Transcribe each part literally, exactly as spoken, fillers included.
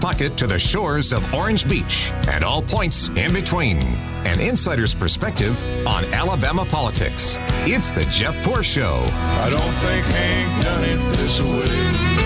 pocket to the shores of Orange Beach and all points in between. An insider's perspective on Alabama politics. It's the Jeff Poor Show. I don't think Hank done it this way.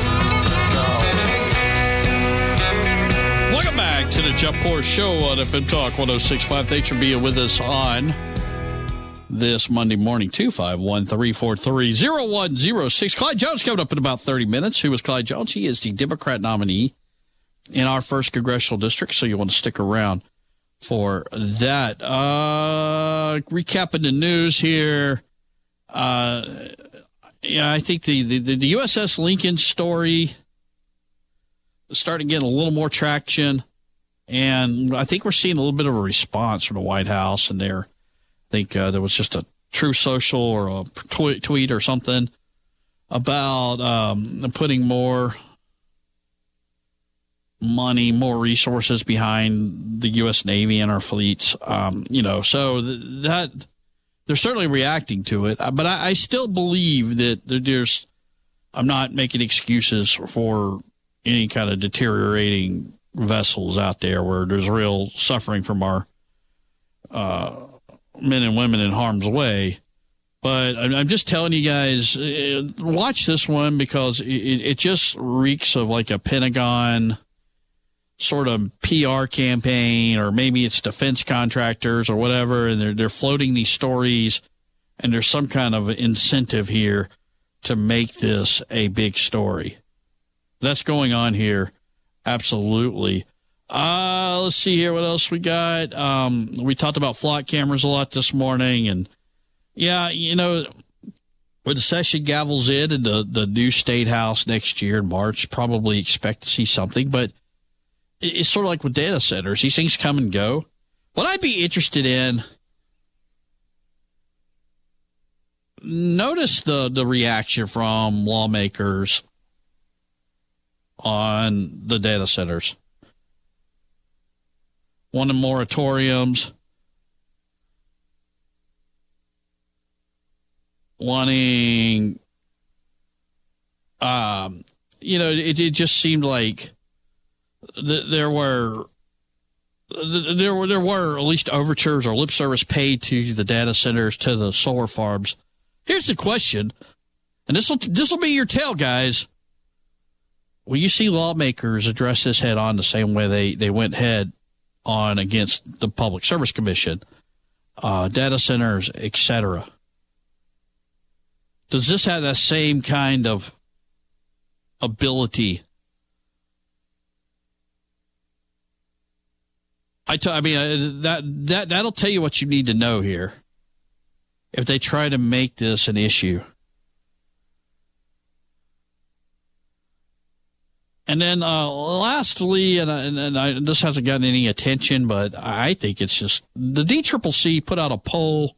Welcome back to the Jeff Poor Show on F M Talk one oh six point five. Thanks for being with us on this Monday morning. Two five one, three four three, zero one zero six. Clyde Jones coming up in about thirty minutes. Who is Clyde Jones? He is the Democrat nominee in our first congressional district, so you want to stick around for that. Uh, recapping the news here. Uh, yeah, I think the, the, the U S S Lincoln story is starting to get a little more traction, and I think we're seeing a little bit of a response from the White House, and there, I think uh, there was just a True Social or a tweet, tweet or something about um, putting more money, more resources behind the U S Navy and our fleets. Um, you know, so th- that they're certainly reacting to it, but I, I still believe that there's, I'm not making excuses for any kind of deteriorating vessels out there where there's real suffering from our uh, men and women in harm's way. But I'm just telling you guys, watch this one because it, it just reeks of like a Pentagon sort of P R campaign, or maybe it's defense contractors or whatever, and they're they're floating these stories, and there's some kind of incentive here to make this a big story. That's going on here, absolutely. Uh, let's see here what else we got. Um, we talked about flock cameras a lot this morning, and yeah, you know, when the session gavels in and the, the new State House next year in March, probably expect to see something, but it's sort of like with data centers. These things come and go. What I'd be interested in, notice the, the reaction from lawmakers on the data centers. One of the moratoriums, wanting, um, you know, it, it just seemed like th- there were th- there were there were at least overtures or lip service paid to the data centers, to the solar farms. Here's the question, and this will this will be your tell, guys. Will you see lawmakers address this head on the same way they, they went head on against the Public Service Commission, uh, data centers, et cetera? Does this have that same kind of ability? I, t- I mean, uh, that, that, that'll tell you what you need to know here if they try to make this an issue. And then uh, lastly, and, and, and I, this hasn't gotten any attention, but I think it's just the D C C C put out a poll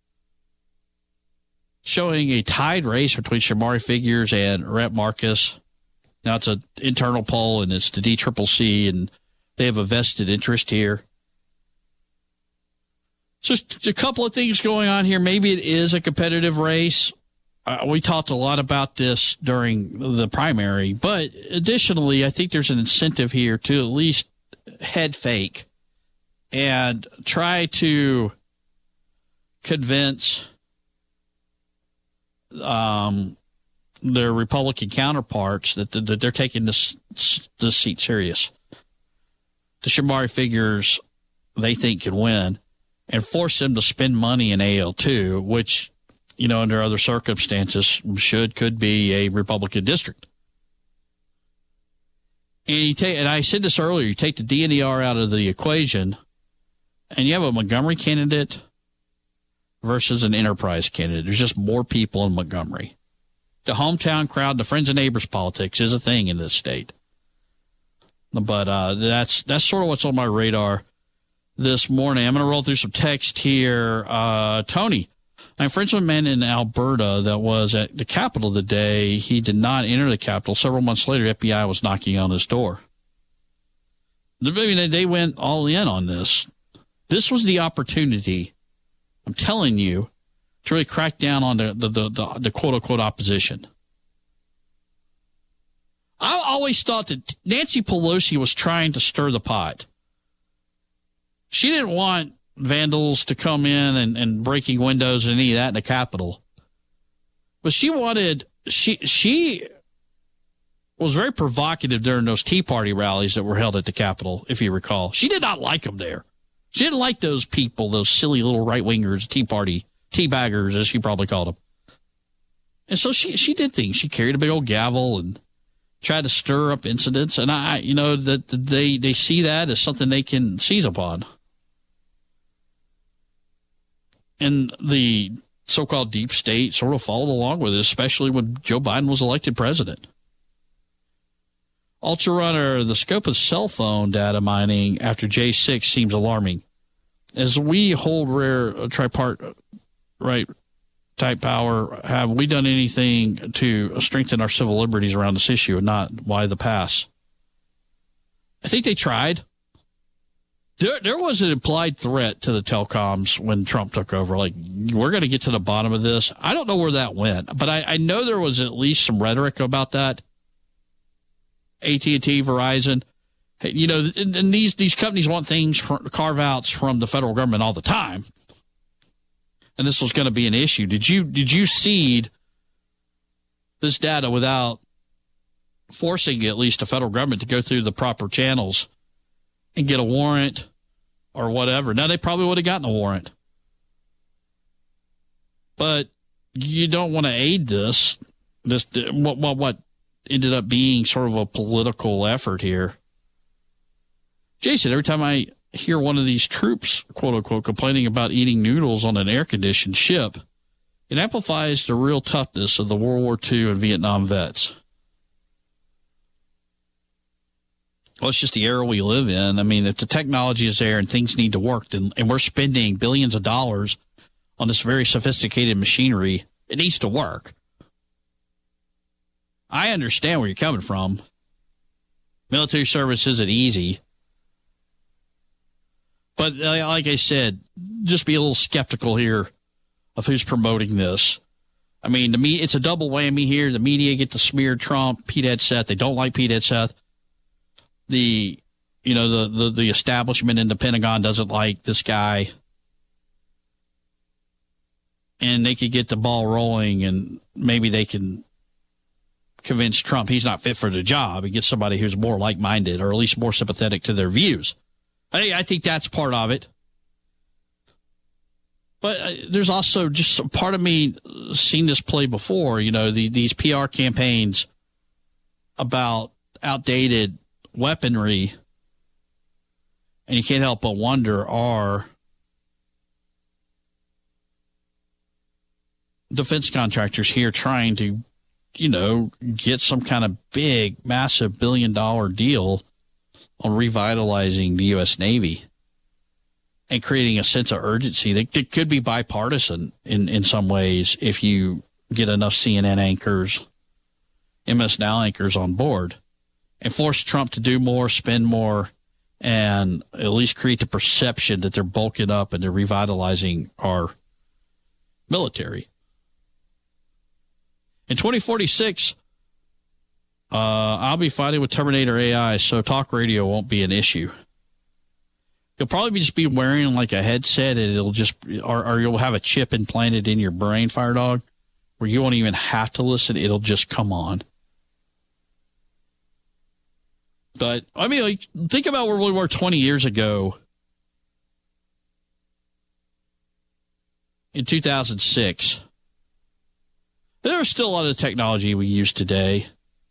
showing a tied race between Shamari Figures and Rhett Marcus. Now, it's an internal poll, and it's the D C C C, and they have a vested interest here. So just a couple of things going on here. Maybe it is a competitive race. Uh, we talked a lot about this during the primary, but additionally, I think there's an incentive here to at least head fake and try to convince um, their Republican counterparts that, that they're taking this, this seat serious. The Shamari Figures they think can win, and force them to spend money in A L two, which, you know, under other circumstances, should, could be a Republican district. And you take, and I said this earlier, you take the D N E R out of the equation, and you have a Montgomery candidate versus an Enterprise candidate. There's just more people in Montgomery. The hometown crowd, the friends and neighbors politics is a thing in this state. But uh, that's that's sort of what's on my radar this morning. I'm going to roll through some text here. Uh, Tony, I'm friends with a man in Alberta that was at the Capitol today. He did not enter the Capitol. Several months later, F B I was knocking on his door. I mean, they went all in on this. This was the opportunity, I'm telling you, to really crack down on the, the, the, the, the quote-unquote opposition. I, always thought that Nancy Pelosi was trying to stir the pot. She didn't want vandals to come in and, and breaking windows and any of that in the Capitol. But she wanted, she she was very provocative during those Tea Party rallies that were held at the Capitol, if you recall. She did not like them there. She didn't like those people, those silly little right-wingers, Tea Party, tea baggers, as she probably called them. And so she, she did things. She carried a big old gavel and tried to stir up incidents. And I, you know, that they, they see that as something they can seize upon. And the so-called deep state sort of followed along with it, especially when Joe Biden was elected president. Ultra Runner, the scope of cell phone data mining after J six seems alarming. As we hold rare uh, tripart right type power, have we done anything to strengthen our civil liberties around this issue and not why the pass? I think they tried. There, there was an implied threat to the telecoms when Trump took over. Like, we're going to get to the bottom of this. I don't know where that went, but I, I know there was at least some rhetoric about that. A T and T, Verizon, you know, and, and these these companies want things, carve-outs from the federal government all the time. And this was going to be an issue. Did you did you seed this data without forcing at least the federal government to go through the proper channels and get a warrant or whatever? Now, they probably would have gotten a warrant. But you don't want to aid this. This what what what ended up being sort of a political effort here. Jason, every time I hear one of these troops, quote unquote, complaining about eating noodles on an air-conditioned ship, it amplifies the real toughness of the World War Two and Vietnam vets. Well, it's just the era we live in. I mean, if the technology is there and things need to work, then, and we're spending billions of dollars on this very sophisticated machinery, it needs to work. I understand where you're coming from. Military service isn't easy. But like I said, just be a little skeptical here of who's promoting this. I mean, the me it's a double whammy here. The media get to smear Trump, Pete Hegseth. They don't like Pete Hegseth. The, you know, the, the, the establishment in the Pentagon doesn't like this guy. And they could get the ball rolling, and maybe they can convince Trump he's not fit for the job and get somebody who's more like-minded or at least more sympathetic to their views. I, I think that's part of it. But uh, there's also just a part of me seen this play before, you know, the, these P R campaigns about outdated weaponry. And you can't help but wonder, are defense contractors here trying to, you know, get some kind of big, massive billion dollar deal on revitalizing the U S Navy and creating a sense of urgency that, that could be bipartisan in, in some ways if you get enough C N N anchors, M S Now anchors on board and force Trump to do more, spend more, and at least create the perception that they're bulking up and they're revitalizing our military. In twenty forty-six, uh, I'll be fighting with Terminator A I, so talk radio won't be an issue. You'll probably just be wearing like a headset, and it'll just, or, or you'll have a chip implanted in your brain, Fire Dog, where you won't even have to listen. It'll just come on. But, I mean, like, think about where we were twenty years ago in two thousand six. There's still a lot of the technology we use today.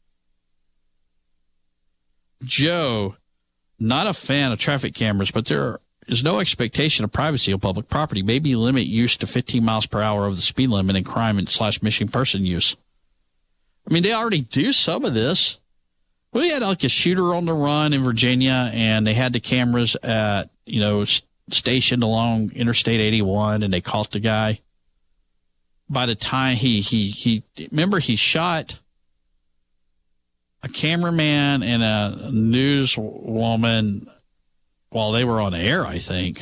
Joe, not a fan of traffic cameras, but there is no expectation of privacy on public property. Maybe limit use to fifteen miles per hour of the speed limit in crime and slash missing person use. I mean, they already do some of this. We had like a shooter on the run in Virginia, and they had the cameras at, you know, stationed along Interstate eighty-one, and they caught the guy. By the time he, he, he, remember he shot a cameraman and a newswoman while they were on air, I think.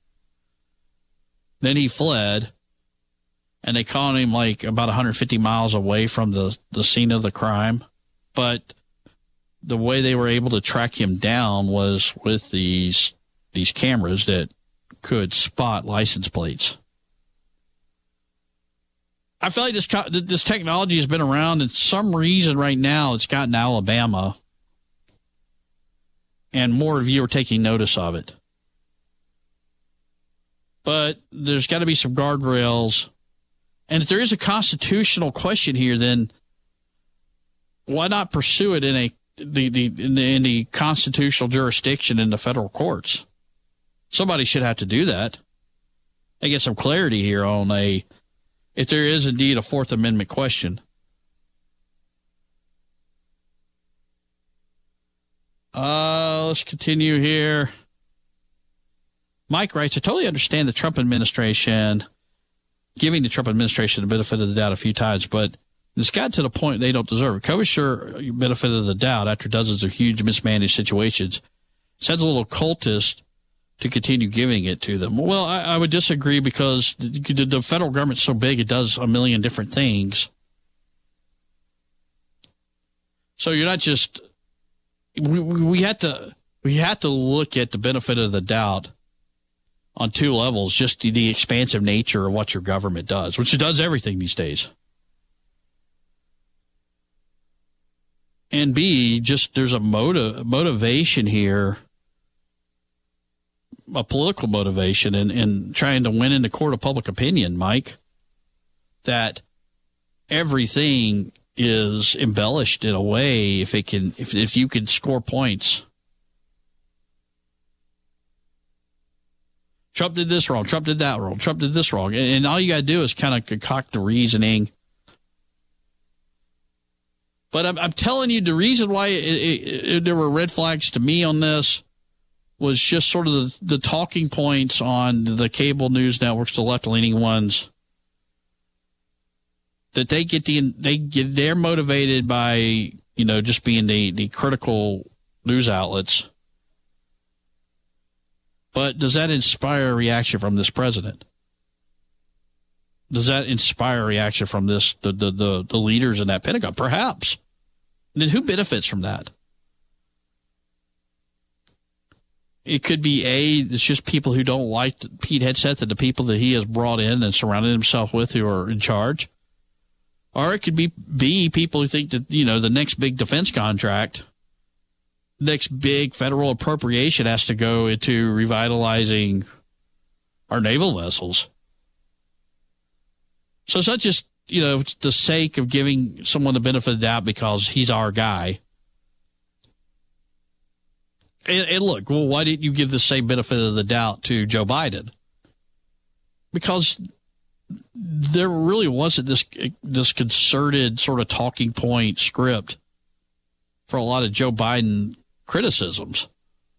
Then he fled, and they caught him like about one hundred fifty miles away from the, the scene of the crime. But the way they were able to track him down was with these these cameras that could spot license plates. I feel like this this technology has been around, and some reason right now it's gotten to Alabama, and more of you are taking notice of it. But there's got to be some guardrails, and if there is a constitutional question here, then why not pursue it in a the, the in the in the constitutional jurisdiction in the federal courts? Somebody should have to do that. I get some clarity here on a if there is indeed a Fourth Amendment question. Uh, let's continue here. Mike writes, I totally understand the Trump administration giving the Trump administration the benefit of the doubt a few times, but it's got to the point they don't deserve it. COVID sure benefit of the doubt after dozens of huge mismanaged situations. Sounds a little cultist to continue giving it to them. Well, I, I would disagree because the, the federal government's so big it does a million different things. So you're not just we we have to we have to look at the benefit of the doubt on two levels, just the, the expansive nature of what your government does, which it does everything these days. And B, just there's a motive, motivation here, a political motivation in, in trying to win in the court of public opinion, Mike, that everything is embellished in a way if it can, if, if you can score points. Trump did this wrong. Trump did that wrong. Trump did this wrong. And, and all you got to do is kind of concoct the reasoning. But I'm, I'm telling you, the reason why it, it, it, there were red flags to me on this was just sort of the, the talking points on the cable news networks, the left-leaning ones, that they get the they get they're motivated by, you know, just being the, the critical news outlets. But does that inspire a reaction from this president? Does that inspire a reaction from this the the the, the leaders in that Pentagon? Perhaps. And then who benefits from that? It could be A, it's just people who don't like Pete Hegseth and the people that he has brought in and surrounded himself with who are in charge. Or it could be B, people who think that, you know, the next big defense contract, next big federal appropriation has to go into revitalizing our naval vessels. So it's not just, you know, the sake of giving someone the benefit of the doubt because he's our guy. And, and look, well, why didn't you give the same benefit of the doubt to Joe Biden? Because there really wasn't this this concerted sort of talking point script for a lot of Joe Biden criticisms.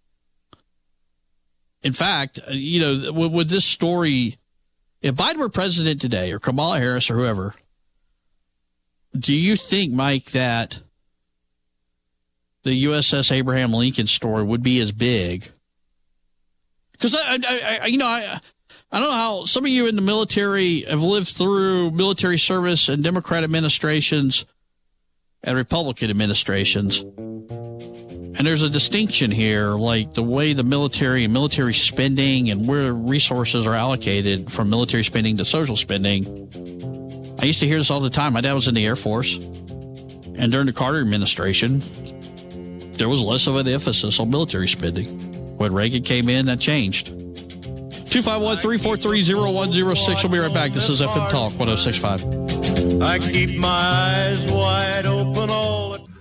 In fact, you know, with, with this story, if Biden were president today, or Kamala Harris, or whoever, do you think, Mike, that the U S S Abraham Lincoln story would be as big? Because I, I, I, you know, I, I don't know how some of you in the military have lived through military service and Democrat administrations and Republican administrations. And there's a distinction here, like the way the military and military spending and where resources are allocated from military spending to social spending. I used to hear this all the time. My dad was in the Air Force. And during the Carter administration, there was less of an emphasis on military spending. When Reagan came in, that changed. two five one, three four three, zero one zero six. We'll be right back. This is F M Talk one oh six point five. I keep my eyes wide open all the time.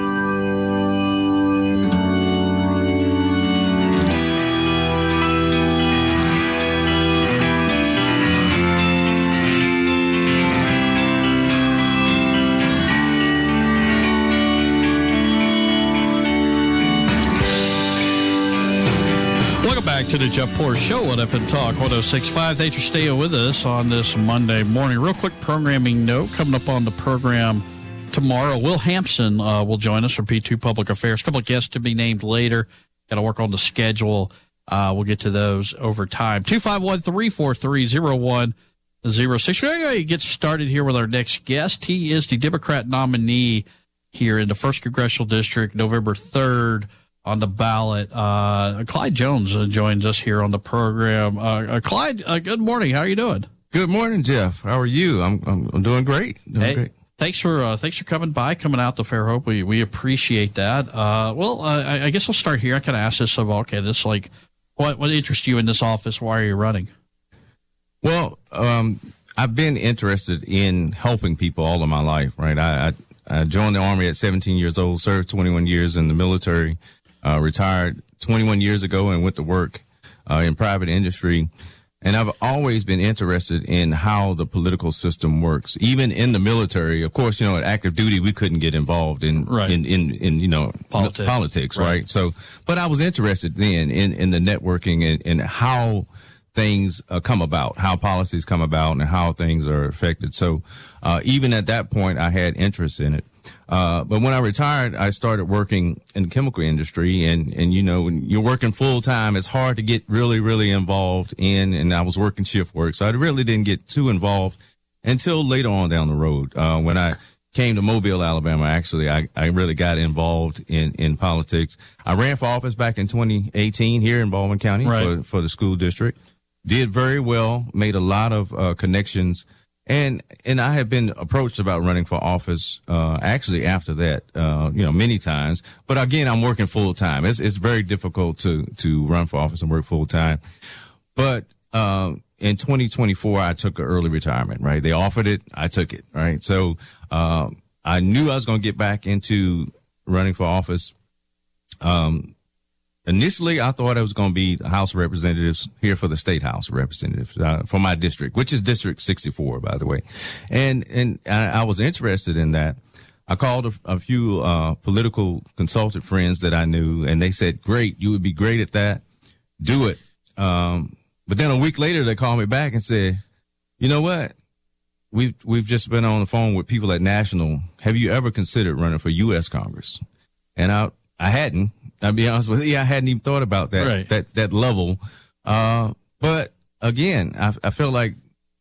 Back to the Jeff Poor Show on F M Talk one oh six point five. Thanks for staying with us on this Monday morning. Real quick programming note coming up on the program tomorrow. Will Hampson uh, will join us from P two Public Affairs. A couple of guests to be named later. Got to work on the schedule. Uh, we'll get to those over time. two five one, three four three, zero one zero six. We're going to get started here with our next guest. He is the Democrat nominee here in the first Congressional District, November third on the ballot. Uh, Clyde Jones joins us here on the program. Uh, uh, Clyde, uh, good morning. How are you doing? Good morning, Jeff. How are you? I'm I'm, I'm doing great. Doing hey, great. Thanks for uh, thanks for coming by, coming out to Fairhope. We we appreciate that. Uh, well, uh, I, I guess we'll start here. I kind of asked this of okay, this like what what interests you in this office? Why are you running? Well, um, I've been interested in helping people all of my life. Right, I, I I joined the Army at seventeen years old, served twenty-one years in the military, uh, retired twenty-one years ago, and went to work uh, in private industry. And I've always been interested in how the political system works. Even in the military, of course, you know, at active duty, we couldn't get involved in, right. in, in, in, you know, politics, politics right. right? So, but I was interested then in, in the networking and, and how things uh, come about, how policies come about and how things are affected. So, uh, even at that point, I had interest in it. Uh, but when I retired, I started working in the chemical industry, and, and, you know, when you're working full time, it's hard to get really, really involved in, and I was working shift work. So I really didn't get too involved until later on down the road. Uh, when I came to Mobile, Alabama, actually, I, I really got involved in, in politics. I ran for office back in twenty eighteen here in Baldwin County right. for, for the school district. Did very well, made a lot of uh, connections. And and I have been approached about running for office, uh, actually after that, uh, you know, many times. But again, I'm working full time. It's it's very difficult to to run for office and work full time. But uh, in twenty twenty-four, I took an early retirement. Right, they offered it, I took it. Right, so uh, I knew I was going to get back into running for office. Um, Initially, I thought it was going to be the House of Representatives here for the State House of Representatives uh, for my district, which is District sixty-four, by the way. And and I, I was interested in that. I called a, a few uh, political consultant friends that I knew, and they said, great, you would be great at that. Do it. Um, but then a week later, they called me back and said, you know what? We've, we've just been on the phone with people at National. Have you ever considered running for U S Congress? And I, I hadn't. I'll be honest with you, I hadn't even thought about that, right. that, that level. Uh, but again, I, I felt like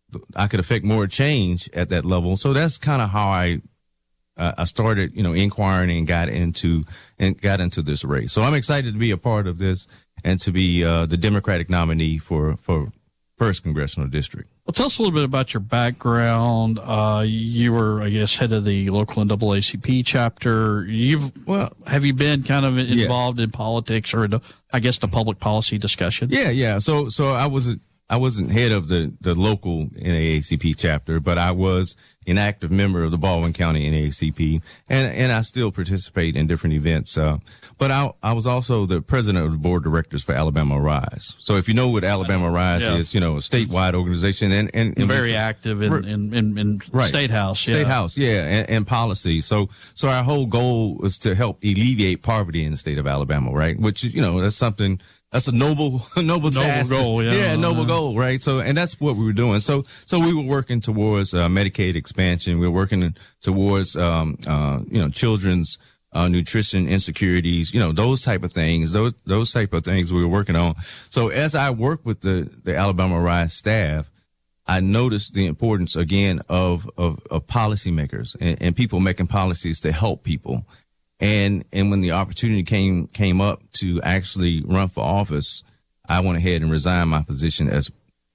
I could affect more change at that level. So that's kind of how I, uh, I started, you know, inquiring and got into, and got into this race. So I'm excited to be a part of this and to be, uh, the Democratic nominee for, for first Congressional District. Well, tell us a little bit about your background. Uh, you were, I guess, head of the local N double A C P chapter. You've, well, have you been kind of involved yeah. in politics or, the, I guess, the public policy discussion? Yeah, yeah. So, so I was, I wasn't head of the, the local N double A C P chapter, but I was an active member of the Baldwin County N double A C P, and and I still participate in different events. Uh, but I I was also the president of the board of directors for Alabama Rise. So if you know what Alabama Rise yeah. is, you know, a statewide organization and and, and very active in in, in, in right. state house, state yeah. house, yeah, and, and policy. So so our whole goal was to help alleviate poverty in the state of Alabama, right? Which you know that's something. That's a noble, noble, task. Noble goal, yeah. Yeah, noble goal, right? So, and that's what we were doing. So, so we were working towards uh, Medicaid expansion. We were working towards, um, uh, you know, children's uh, nutrition insecurities, you know, those type of things, those, those type of things we were working on. So as I worked with the, the Alabama Rise staff, I noticed the importance again of, of, of policymakers and, and people making policies to help people. And, and when the opportunity came, came up to actually run for office, I went ahead and resigned my position as,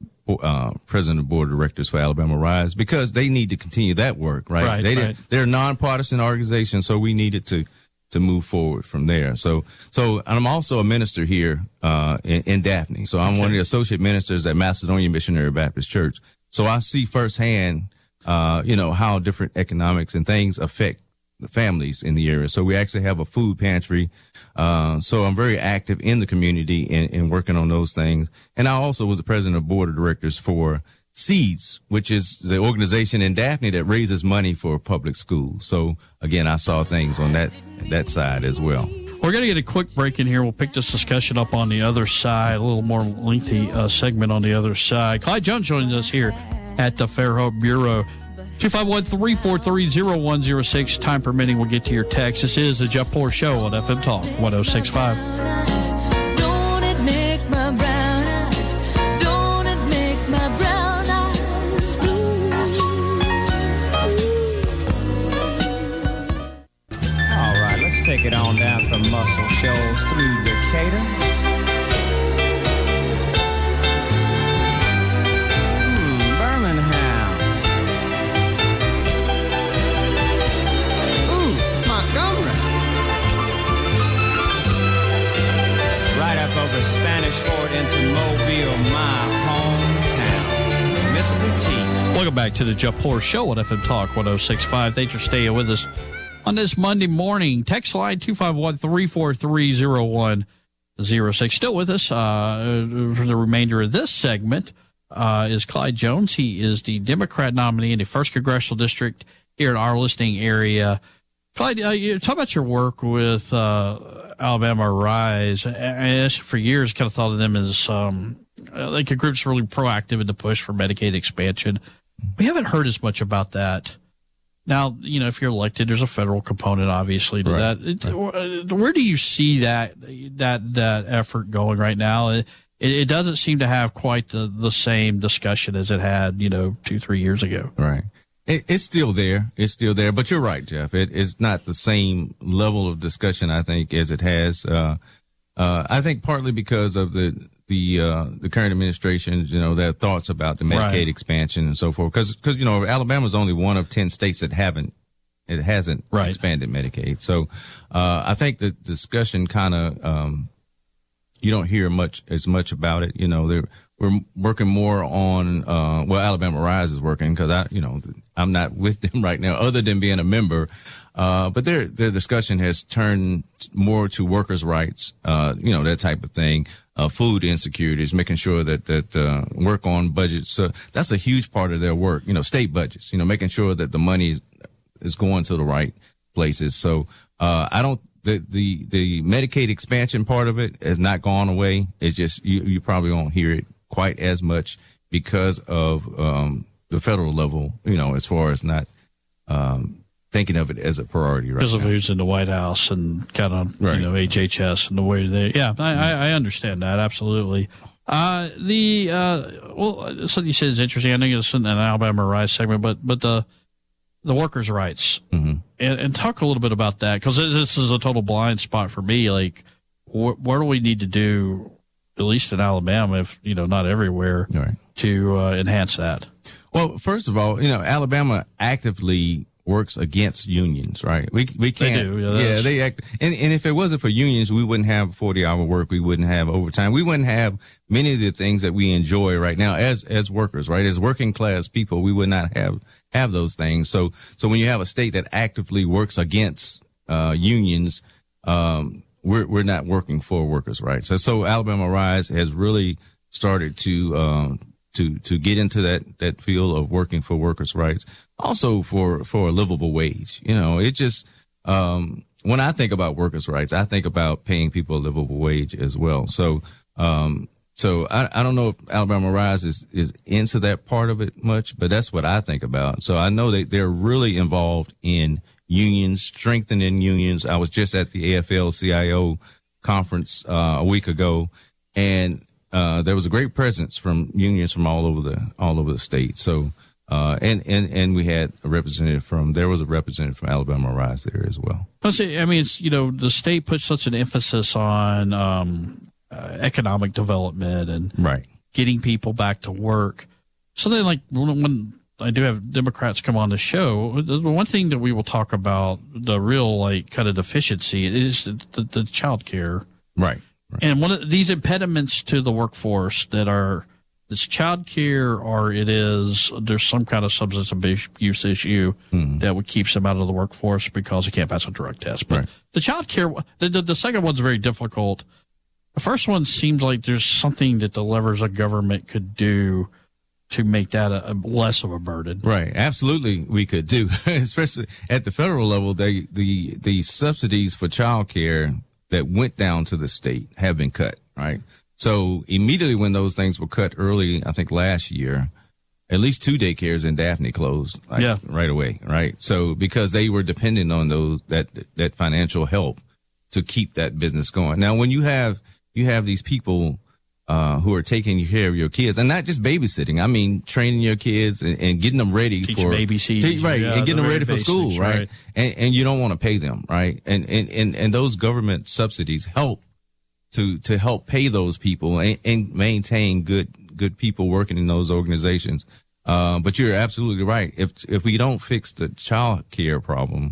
uh, president of the board of directors for Alabama Rise because they need to continue that work, right? Right, they right. did, they're a nonpartisan organization. So we needed to, to move forward from there. So, so I'm also a minister here, uh, in, in Daphne. So I'm okay. one of the associate ministers at Macedonia Missionary Baptist Church. So I see firsthand, uh, you know, how different economics and things affect the families in the area. So we actually have a food pantry. Uh, so I'm very active in the community and, and working on those things. And I also was the president of board of directors for Seeds, which is the organization in Daphne that raises money for public schools. So again, I saw things on that, that side as well. We're going to get a quick break in here. We'll pick this discussion up on the other side, a little more lengthy uh, segment on the other side. Clyde Jones joins us here at the Fairhope Bureau. two five one, three four three, zero one zero six. Time permitting, we'll get to your text. This is the Jeff Poor Show on F M Talk one oh six point five. Don't it make my brown eyes, don't it make my brown eyes blue? Take it on down from Muscle Shoals through Decatur. Hmm, Birmingham. Ooh, Montgomery. Right up over Spanish Fort into Mobile, my hometown. Mister T. Welcome back to the Jeff Poor Show on F M Talk one oh six point five. Thanks for staying with us on this Monday morning. Text line two five one, three four three, zero one zero six. Still with us uh, for the remainder of this segment uh, is Clyde Jones. He is the Democrat nominee in the first Congressional District here in our listening area. Clyde, uh, you talk about your work with uh, Alabama Rise. I, I, for years, kind of thought of them as um, like a group's really proactive in the push for Medicaid expansion. We haven't heard as much about that. Now, you know, if you're elected, there's a federal component, obviously, to Right. that. It, right. Where do you see that that that effort going right now? It, it doesn't seem to have quite the, the same discussion as it had, you know, two, three years ago. Right. It, it's still there. It's still there. But you're right, Jeff. It is not the same level of discussion, I think, as it has. Uh, uh, I think partly because of the the uh, the current administration, you know, their thoughts about the Medicaid Right. expansion and so forth. Because, because you know, Alabama is only one of ten states that haven't, it hasn't Right. expanded Medicaid. So uh, I think the discussion kind of, um, you don't hear much as much about it. You know, they're, we're working more on, uh, well, Alabama Rise is working because I, you know, I'm not with them right now other than being a member. Uh, but their, their discussion has turned more to workers' rights, uh, you know, that type of thing, uh, food insecurities, making sure that, that, uh, work on budgets. So that's a huge part of their work, you know, state budgets, you know, making sure that the money is going to the right places. So, uh, I don't, the, the, the Medicaid expansion part of it has not gone away. It's just, you, you probably won't hear it quite as much because of, um, the federal level, you know, as far as not, um, thinking of it as a priority right Because of now. who's in the White House and kind of, Right. you know, H H S and the way they, yeah, I, I, I understand that. Absolutely. Uh, the, uh, well, something you said is interesting. I know it's in an Alabama Rise segment, but, but the, the workers' rights Mm-hmm. and, and talk a little bit about that. Cause this is a total blind spot for me. Like, wh- what do we need to do, at least in Alabama, if, you know, not everywhere, Right. to uh, enhance that? Well, first of all, you know, Alabama actively works against unions, right? We we can't. do, yeah, Yeah, that's- they act. And, and if it wasn't for unions, we wouldn't have forty hour work. We wouldn't have overtime. We wouldn't have many of the things that we enjoy right now as as workers, right? As working class people, we would not have have those things. So so when you have a state that actively works against uh, unions, um, we're we're not working for workers' rights. So so Alabama Rise has really started to. Um, to to get into that that field of working for workers' rights, also for for a livable wage. You know, it just um when I think about workers' rights, I think about paying people a livable wage as well. So um so I, I don't know if Alabama Rise is is into that part of it much, but that's what I think about. So I know that they're really involved in unions, strengthening unions. I was just at the A F L C I O conference uh, a week ago, and Uh, there was a great presence from unions from all over the all over the state. So, uh, and and and we had a representative from there was a representative from Alabama Rise there as well. I say, I mean, it's, you know, the state puts such an emphasis on um, uh, economic development and Right. getting people back to work. So then, like when, when I do have Democrats come on the show, the one thing that we will talk about, the real like kind of deficiency, is the, the, the child care. Right. Right. And one of these impediments to the workforce that are this child care, or it is there's some kind of substance abuse issue Mm-hmm. that would keeps them out of the workforce because they can't pass a drug test. But Right. the child care, the, the, the second one's very difficult. The first one seems like there's something that the levers of government could do to make that a, a less of a burden. Right. Absolutely, we could do, especially at the federal level. They the the subsidies for child care that went down to the state have been cut, right? So immediately when those things were cut early, I think last year, at least two daycares in Daphne closed like, Yeah. right away, right? So because they were dependent on those that that financial help to keep that business going. Now, when you have you have these people uh, who are taking care of your kids, and not just babysitting. I mean, training your kids and, and getting them ready Teach for A B Cs, te- right, yeah, and getting the them ready very for school, basics, right? right. And and you don't want to pay them, right? And and and and those government subsidies help to to help pay those people and, and maintain good good people working in those organizations. Uh, but you're absolutely right. If if we don't fix the child care problem,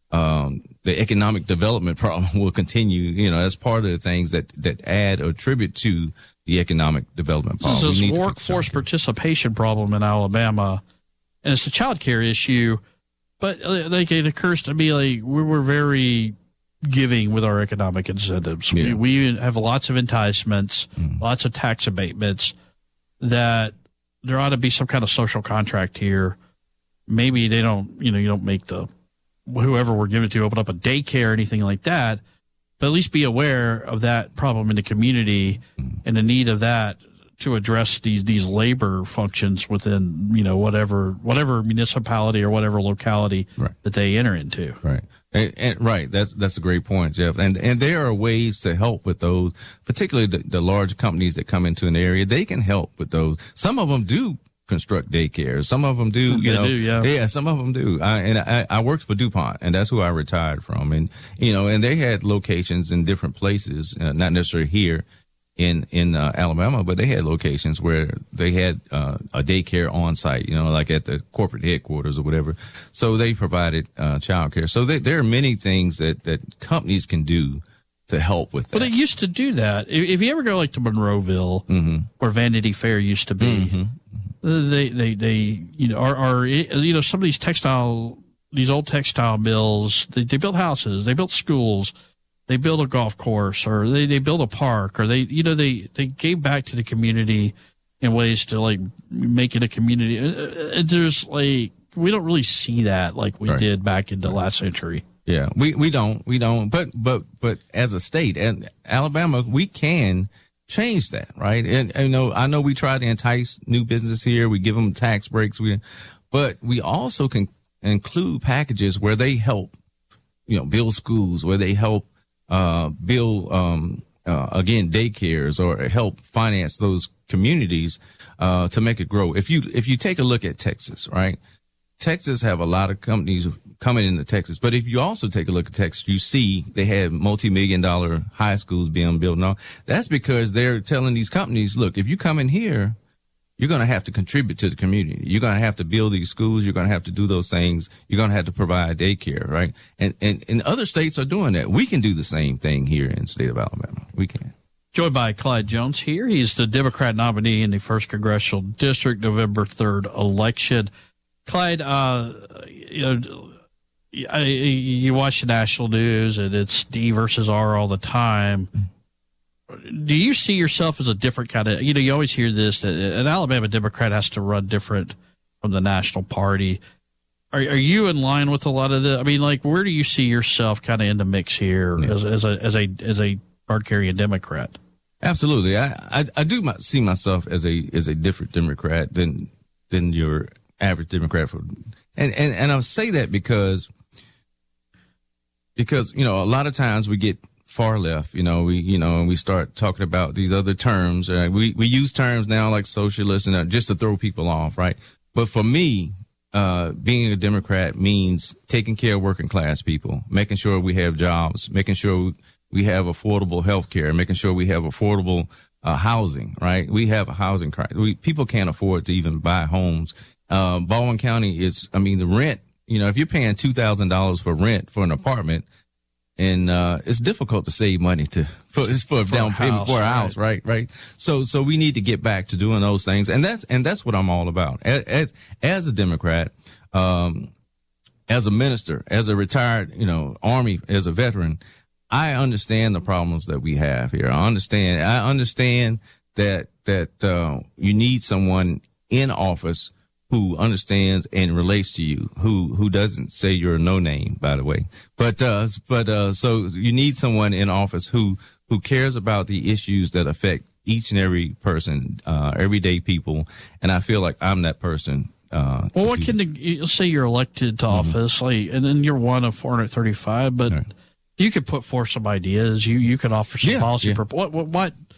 um, the economic development problem will continue. You know, that's part of the things that, that add or attribute to the economic development problem. So We this need to fix workforce child care. participation problem in Alabama, and it's a child care issue, but uh, like it occurs to me like we were very giving with our economic incentives. Yeah. We, we have lots of enticements, Mm. lots of tax abatements that there ought to be some kind of social contract here. Maybe they don't, you know, you don't make the, whoever we're giving it to open up a daycare or anything like that, but at least be aware of that problem in the community and the need of that to address these, these labor functions within, you know, whatever, whatever municipality or whatever locality Right. that they enter into. Right. And, and right. That's, that's a great point, Jeff. And, and there are ways to help with those, particularly the, the large companies that come into an area. They can help with those. Some of them do construct daycares. Some of them do, you They know, do, yeah. yeah, some of them do. I, and I, I worked for DuPont, and that's who I retired from. And, you know, and they had locations in different places, uh, not necessarily here in, in uh, Alabama, but they had locations where they had uh, a daycare on site, you know, like at the corporate headquarters or whatever. So they provided uh, childcare. So they, there are many things that, that companies can do to help with that. But they used to do that. If, if you ever go like to Monroeville, Mm-hmm. where Vanity Fair used to be, they, they, they, you know, are, are, you know, some of these textile, these old textile mills, they, they built houses, they built schools, they built a golf course, or they, they built a park, or they, you know, they, they gave back to the community in ways to like make it a community. And there's like, we don't really see that like we Right. did back in the last century. Yeah, we, we don't, we don't, but, but, but as a state and Alabama, we can change that, right? And, and you know, I know we try to entice new business here. We give them tax breaks. We, but we also can include packages where they help, you know, build schools, where they help, uh, build, um, uh, again, daycares or help finance those communities, uh, to make it grow. If you, if you take a look at Texas, right? Texas have a lot of companies coming into Texas, but if you also take a look at Texas, you see they have multi-million dollar high schools being built and all. That's because they're telling these companies, look, if you come in here, you're going to have to contribute to the community. You're going to have to build these schools. You're going to have to do those things. You're going to have to provide daycare, right? And, and, and other states are doing that. We can do the same thing here in the state of Alabama. We can. Joined by Clyde Jones here. He's the Democrat nominee in the first Congressional District, November third election. Clyde, uh, you know, I, you watch the national news and it's D versus R all the time. Do you see yourself as a different kind of, you know, you always hear this, that an Alabama Democrat has to run different from the national party. Are, are you in line with a lot of the, I mean, like, where do you see yourself kind of in the mix here Yeah. as, as a, as a, as a card carrying Democrat? Absolutely. I, I, I do my, see myself as a, as a different Democrat than, than your average Democrat. For, and, and, and I'll say that because, because, you know, a lot of times we get far left, you know, we, you know, and we start talking about these other terms. Uh, we, we use terms now like socialist and uh, just to throw people off. Right. But for me, uh, being a Democrat means taking care of working class people, making sure we have jobs, making sure we have affordable health care, making sure we have affordable uh, housing, right? We have a housing crisis. We, people can't afford to even buy homes. Uh, Baldwin County is, I mean, the rent, you know, if you're paying two thousand dollars for rent for an apartment, and uh, it's difficult to save money to for, it's for a For a down payment house, for a right. house, right? Right. So, so we need to get back to doing those things, and that's and that's what I'm all about. As as, as a Democrat, um, as a minister, as a retired, you know, Army, as a veteran, I understand the problems that we have here. I understand. I understand that that uh, you need someone in office who understands and relates to you, who who doesn't say you're a no name, by the way. But uh, but uh, so you need someone in office who who cares about the issues that affect each and every person, uh, everyday people. And I feel like I'm that person. Uh, Well, to what do can the, let's say you're elected to office, like, and then you're one of four hundred thirty-five, but Right. you could put forth some ideas. You you could offer some Yeah, policy. yeah. For, what what what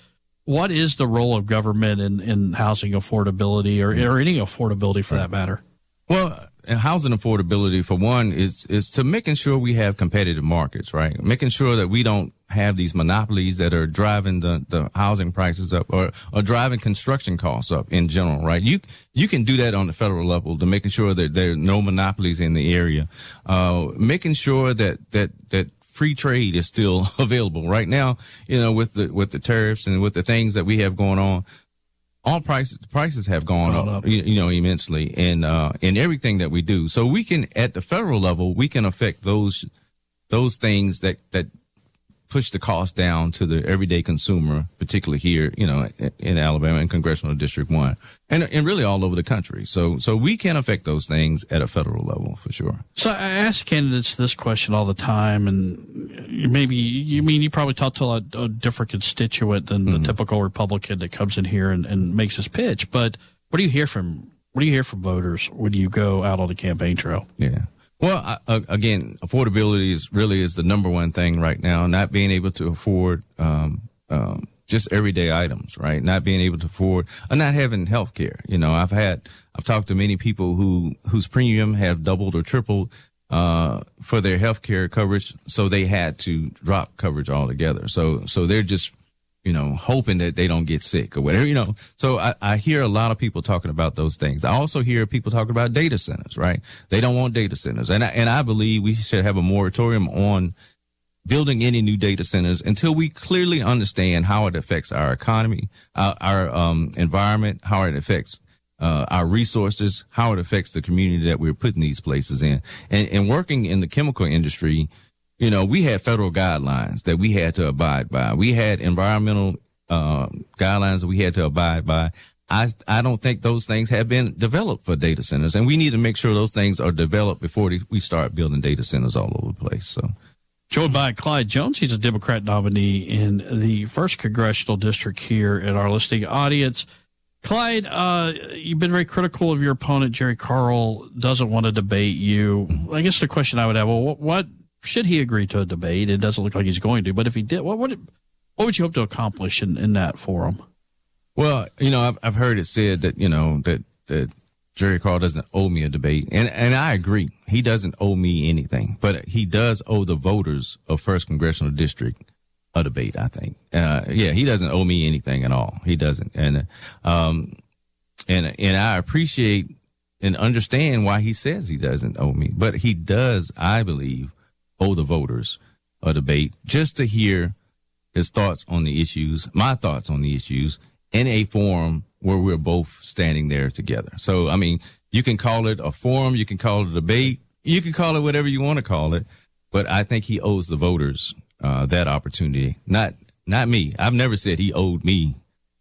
what is the role of government in, in housing affordability or, or any affordability for that matter? Well, housing affordability, for one, is is to making sure we have competitive markets, right? Making sure that we don't have these monopolies that are driving the, the housing prices up or, or driving construction costs up in general, right? You you can do that on the federal level to making sure that there are no monopolies in the area, uh, making sure that that that free trade is still available right now. You know, with the with the tariffs and with the things that we have going on. All prices prices have gone up, up. You, you know, immensely in uh, in everything that we do. So we can, at the federal level, we can affect those those things that, that push the cost down to the everyday consumer, particularly here, you know, in Alabama and Congressional District One, and and really all over the country. So so we can affect those things at a federal level for sure. So I ask candidates this question all the time, and maybe you mean you probably talk to a, a different constituent than the mm-hmm. typical Republican that comes in here and, and makes his pitch. But what do you hear from what do you hear from voters when you go out on the campaign trail? Yeah. Well, I, again, affordability is really is the number one thing right now. Not being able to afford um, um, just everyday items, right? Not being able to afford, or not having health care. You know, I've had, I've talked to many people who whose premium have doubled or tripled uh, for their health care coverage, so they had to drop coverage altogether. So, so they're just, you know, hoping that they don't get sick or whatever, you know. So I, I hear a lot of people talking about those things. I also hear people talking about data centers, right? They don't want data centers. And I, and I believe we should have a moratorium on building any new data centers until we clearly understand how it affects our economy, our, our um, environment, how it affects uh, our resources, how it affects the community that we're putting these places in. And, and working in the chemical industry, you know, we had federal guidelines that we had to abide by. We had environmental uh, guidelines that we had to abide by. I I don't think those things have been developed for data centers, and we need to make sure those things are developed before we start building data centers all over the place. So, joined by Clyde Jones, he's a Democrat nominee in the first congressional district here in our listening audience. Clyde, uh, you've been very critical of your opponent, Jerry Carl. Doesn't want to debate you. I guess the question I would have: well, what, what should he agree to a debate? It doesn't look like he's going to, but if he did, what would it, what would you hope to accomplish in, in that forum? Well, you know, I've I've heard it said that, you know, that, that Jerry Carl doesn't owe me a debate. And and I agree. He doesn't owe me anything, but he does owe the voters of first Congressional District a debate, I think. Uh, yeah, he doesn't owe me anything at all. He doesn't. And um and and I appreciate and understand why he says he doesn't owe me, but he does, I believe, owe the voters a debate just to hear his thoughts on the issues, my thoughts on the issues, in a forum where we're both standing there together. So, I mean, you can call it a forum, you can call it a debate, you can call it whatever you want to call it, but I think he owes the voters uh, that opportunity. Not not me. I've never said he owed me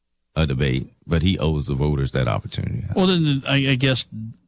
a debate, but he owes the voters that opportunity. Well, then I, I guess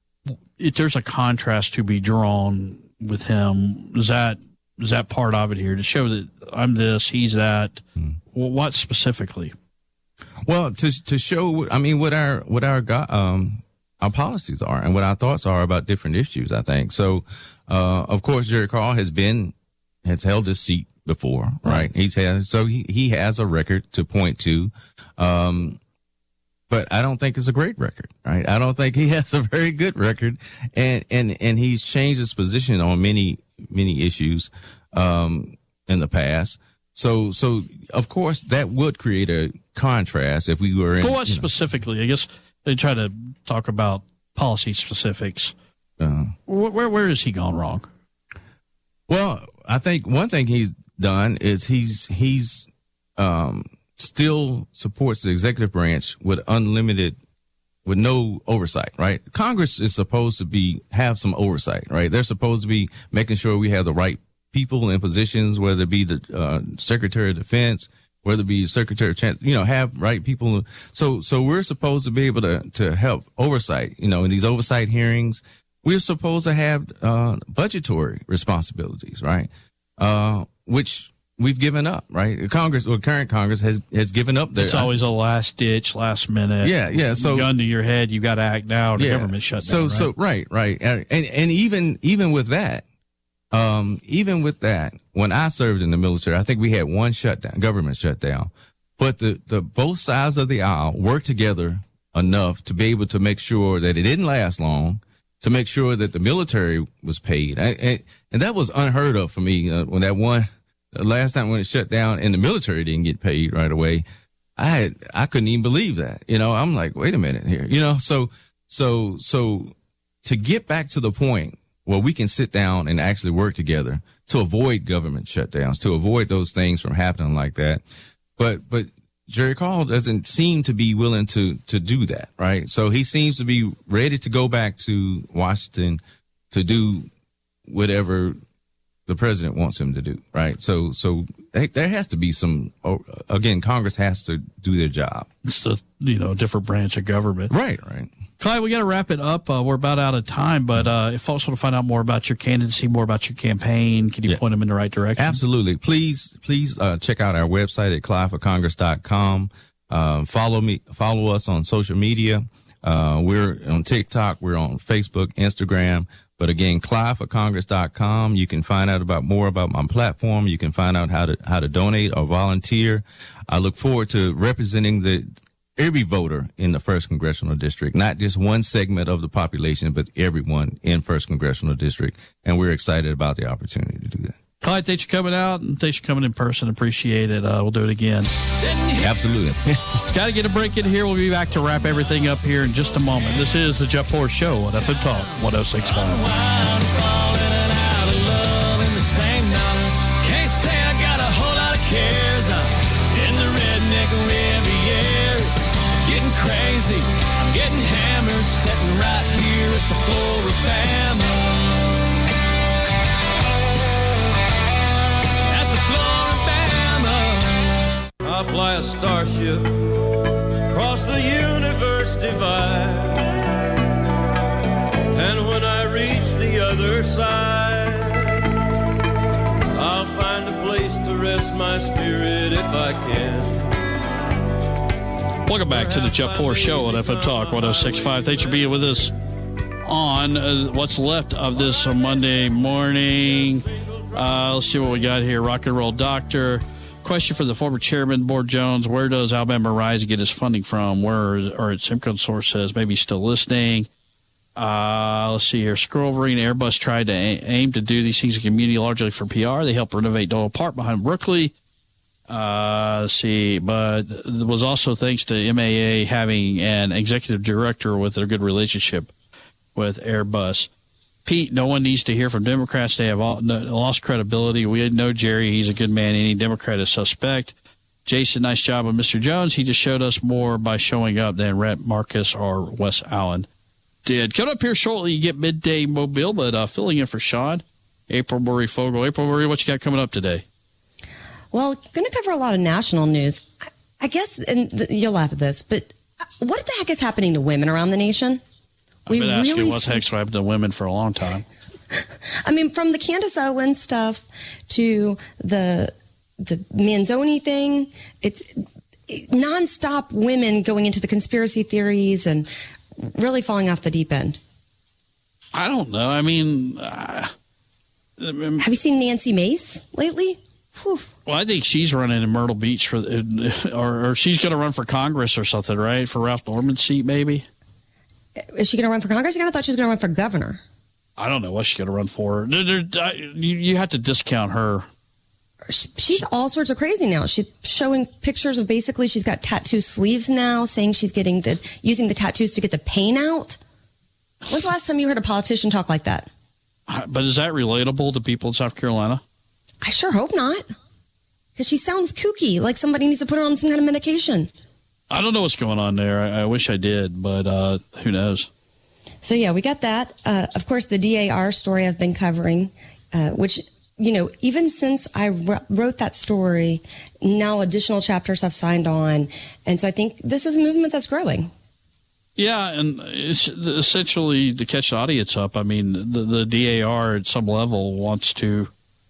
if there's a contrast to be drawn with him, is that is that part of it here to show that I'm this, he's that? Hmm. Well, what specifically? Well, to to show, I mean, what our what our um our policies are and what our thoughts are about different issues. I think so. Uh, of course, Jerry Carl has been has held his seat before, right? right? He's had so he he has a record to point to. Um, But I don't think it's a great record, right? I don't think he has a very good record, and and and he's changed his position on many many issues um, in the past. So so of course that would create a contrast if we were in. But what specifically? Know. I guess they try to talk about policy specifics. Uh, where, where where has he gone wrong? Well, I think one thing he's done is he's he's. Um, still supports the executive branch with unlimited, with no oversight, right? Congress is supposed to be, have some oversight, right? They're supposed to be making sure we have the right people in positions, whether it be the uh, Secretary of Defense, whether it be Secretary of Chance, you know, have right people. So, so we're supposed to be able to, to help oversight, you know, in these oversight hearings. We're supposed to have uh, budgetary responsibilities, right? Uh, which, we've given up, right? Congress, or current Congress has, has given up their. It's always a last ditch, last minute. Yeah, yeah. So gun to your head, you got to act now. The yeah, government shut so, down. So, right? so right, right, and and even even with that, um, even with that, when I served in the military, I think we had one shutdown, government shutdown, but the, the both sides of the aisle worked together enough to be able to make sure that it didn't last long, to make sure that the military was paid. And, and, and that was unheard of for me uh, when that one, the last time when it shut down and the military didn't get paid right away. I had, I couldn't even believe that. You know, I'm like, wait a minute here, you know, so, so, so to get back to the point where we can sit down and actually work together to avoid government shutdowns, to avoid those things from happening like that. But, but Jerry Carl doesn't seem to be willing to, to do that. Right. So he seems to be ready to go back to Washington to do whatever the president wants him to do. Right. So, so there has to be some, again, Congress has to do their job. It's the, you know, different branch of government. Right. Right. Clyde, we got to wrap it up. Uh, we're about out of time, but uh, if folks want to find out more about your candidacy, more about your campaign, can you yeah. point them in the right direction? Absolutely. Please, please uh, check out our website at clyde for congress dot com. Uh, follow me, follow us on social media. Uh, we're on TikTok. We're on Facebook, Instagram. But again, clyde for congress dot com. You can find out about more about my platform. You can find out how to how to donate or volunteer. I look forward to representing the every voter in the first Congressional District, not just one segment of the population, but everyone in first Congressional District. And we're excited about the opportunity to do that. Clyde, thanks for coming out and thanks for coming in person. Appreciate it. Uh, we'll do it again. Absolutely. Got to get a break in here. We'll be back to wrap everything up here in just a moment. This is the Jeff Poor Show on F M Talk one oh six point five. Crazy, I'm getting hammered, sitting right here at the Floribama. At the Floribama. I fly a starship across the universe divide, and when I reach the other side, I'll find a place to rest my spirit if I can. Welcome back to the Jeff Poor Show on F M Talk one oh six point five. Thanks for being with us on uh, what's left of this uh, Monday morning. Uh, let's see what we got here. Rock and Roll Doctor. Question for the former chairman, Board Jones. Where does Alabama Rise get its funding from? Where, or its Simcoe source says, maybe still listening. Uh, let's see here. Scrollverine Airbus tried to a- aim to do these things in community largely for P R. They helped renovate Doyle Park behind Brooklyn. Uh, let's see, but it was also thanks to M A A having an executive director with a good relationship with Airbus. Pete, no one needs to hear from Democrats. They have all, no, lost credibility. We know Jerry. He's a good man. Any Democrat is suspect. Jason, nice job with Mister Jones. He just showed us more by showing up than Rhett Marcus or Wes Allen did. Coming up here shortly, you get Midday Mobile, but uh, filling in for Sean, April Murray Fogel. April Murray, what you got coming up today? Well, going to cover a lot of national news. I guess, and th- you'll laugh at this, but what the heck is happening to women around the nation? I've we been asking really what's see- heck's happened to women for a long time. I mean, from the Candace Owens stuff to the the Manzoni thing, it's it, nonstop women going into the conspiracy theories and really falling off the deep end. I don't know. I mean, uh, I mean have you seen Nancy Mace lately? Whew. Well, I think she's running in Myrtle Beach for, or, or she's going to run for Congress or something, right? For Ralph Norman's seat, maybe. Is she going to run for Congress? I kind of thought she was going to run for governor. I don't know what she's going to run for. There, there, you, you have to discount her. She's all sorts of crazy now. She's showing pictures of basically she's got tattoo sleeves now, saying she's getting the using the tattoos to get the pain out. When's the last time you heard a politician talk like that? But is that relatable to people in South Carolina? I sure hope not, because she sounds kooky, like somebody needs to put her on some kind of medication. I don't know what's going on there. I, I wish I did, but uh, who knows? So, yeah, we got that. Uh, of course, the D A R story I've been covering, uh, which, you know, even since I wrote that story, now additional chapters have signed on. And so I think this is a movement that's growing. Yeah, and it's essentially to catch the audience up. I mean, the, the D A R at some level wants to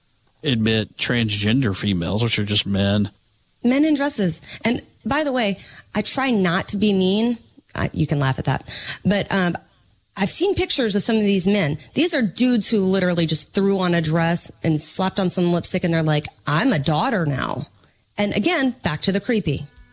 admit transgender females, which are just men. Men in dresses. And by the way, I try not to be mean. I, you can laugh at that. But um, I've seen pictures of some of these men. These are dudes who literally just threw on a dress and slapped on some lipstick, and they're like, I'm a daughter now. And again, back to the creepy.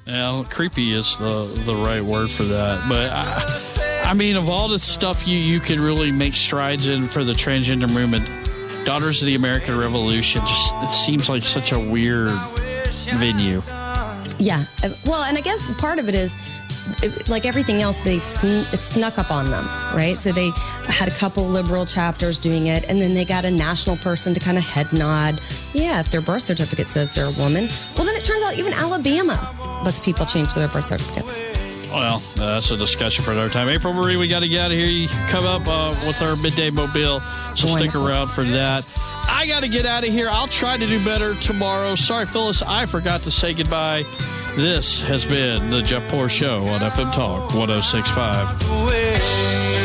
Well, creepy is the, the right word for that. But, I, I mean, of all the stuff you, you could really make strides in for the transgender movement, Daughters of the American Revolution, just it seems like such a weird venue. Yeah. Well, and I guess part of it is, it, like everything else, they've sn- it snuck up on them, right? So they had a couple liberal chapters doing it, and then they got a national person to kind of head nod. Yeah, if their birth certificate says they're a woman. Well, then it turns out even Alabama lets people change their birth certificates. Well, uh, that's a discussion for another time. April Marie, we got to get out of here. You come up uh, with our Midday Mobile, so Wonderful. Stick around for that. I got to get out of here. I'll try to do better tomorrow. Sorry, Phyllis, I forgot to say goodbye. This has been the Jeff Poor Show on F M Talk one oh six point five.